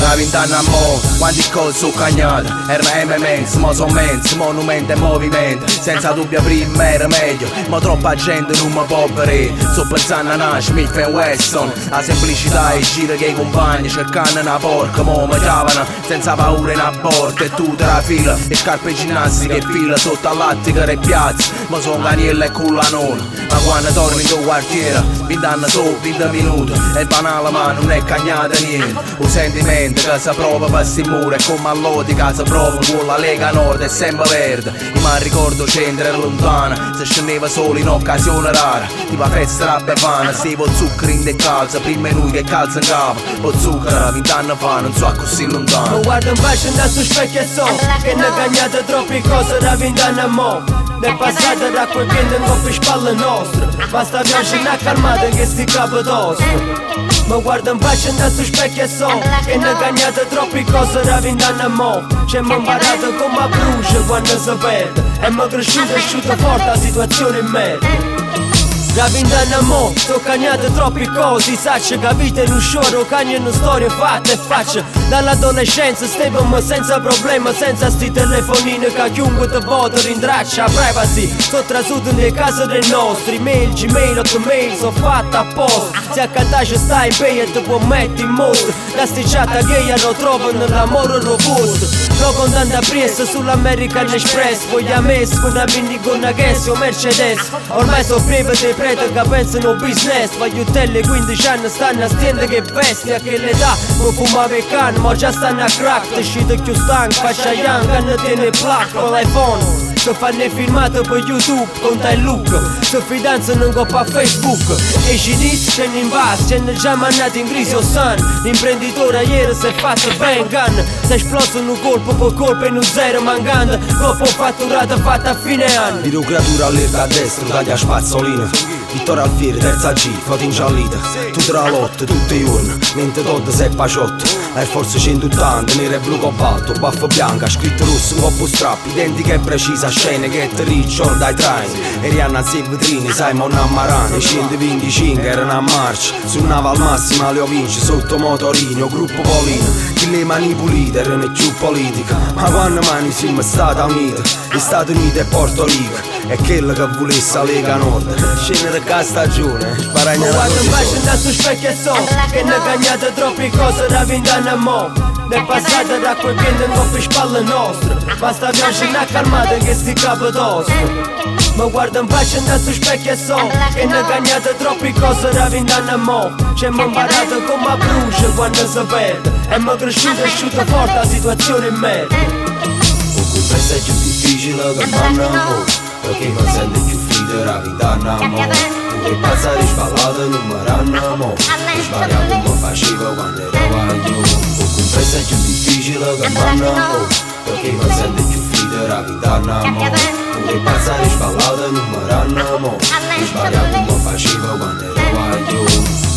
da 20 anni a mo', quanti cose su cagnata, erano M&M's, mo son mensi, monumenti e movimenti, senza dubbio prima era meglio, ma troppa gente non mi può bere, sto pensando a una Smith & Wesson, la semplicità e gira che i compagni, cercando una porca, mo mi chiamano, senza paura in aborto, e tutta la fila, e scarpe ginnastiche e fila sotto all'attica e piazza, ma son caniella e culla non, ma quando torni in tuo quartiere, 20 anni su, 20 minuti, è banale ma non è cagnata niente, un sentimento che si prova per sti muri, e come all'odi che si prova con la Lega Nord è sempre verde, io mi ricordo centro era lontana, se scendeva solo in occasione rara, tipo festa la befana, stivo zucchero in de calza, prima noi che calza in capo, o zucchero 20 anni fa non so così lontano. Ma guarda un fascio da su specchio e so, che ne cagnate troppe cose da 20 anni a mo', nel passato da quel che non coppia spalle nostre, basta piace una calmata che sti capo tosto. Ma guarda un fascio da su specchio e so, che ne cagnate troppe cose da 20 anni a mo', c'è mi imparato come brucia quando si perde, e mi cresciuto e asciutto forte la situazione in merda. Da 20 anni a mo', sto cagnate troppe cose, sacce capite in un show, cagnano storie fatte e facce. Dall'adolescenza stevamo senza problema, senza sti telefonini che chiunque te vota rintraccia privacy. Sto trasuto nelle case dei nostri, mail, Gmail, Hotmail, so fatta apposta. Se a Catania stai bene e ti può mettere in mostra, la sticciata gay lo trovano l'amore robusto. Lo con tanta pressa sull'American Express, poi a me con una mini con una gas o Mercedes. Ormai so breve dei preti che pensano business, Pagliutelli 15 anni stanno a stiende che vesti, a che l'età non fumava il can, ma già stanno a crack, ti scite più stanco, faccia young, hanno tiene plaque con l'iPhone. Se fanno filmato per YouTube, conta il look, se fidanzano in coppa a Facebook, e ci dice c'è in base, c'è già mandato in crisi o san, l'imprenditore ieri si è fatto ben gun, si è esploso in un colpo per colpo in un zero mancando, dopo fatturato fatta a fine anno. Birocratura allerta a destra, taglia spazzolina, Vittoria Alfieri, terza G, foto ingiallita, tutta la lotta, tutti i giorni, mentre Todd sei paciotto, Air Force 180, nero e blu cobalto, baffa bianca, scritto rosso, un coppo strappi, identica e precisa, scene che te riccio, dai train, Erianna sei vetrine, Simon Ammarani, 125 erano a marcia, su nave al massimo le ho vinci, sotto motorino, gruppo Polino, chi le mani pulite erano più politica, ma quando mani siamo stati uniti, gli Stati Uniti e Porto Rico, è quello che volesse la Lega Nord, scendere a stagione, sparagna la guarda un bacio da su specchio e so, che ne cagnate troppe cose da 20 anni a mo', nel passato da quel che non coppia spalle nostre, basta piace una calmata che sti capo tosto. Ma guarda un bacio da su specchio e so, che ne cagnate troppe cose da 20 anni a mo', c'è mi imparato come brucia quando si perde, e mi cresciuto e asciutto forte la situazione in merda. Questo è più difficile che fanno mo', perché non sente più freddo da 20 anni a mo', pure passare spallate non mi ranno mo', non sbagliavo come facevo quando ero io. Questo è più difficile che fanno mo', perché non sente più freddo da 20 anni a mo', pure passare spallate non mi ranno mo', non sbagliavo come facevo quando ero io.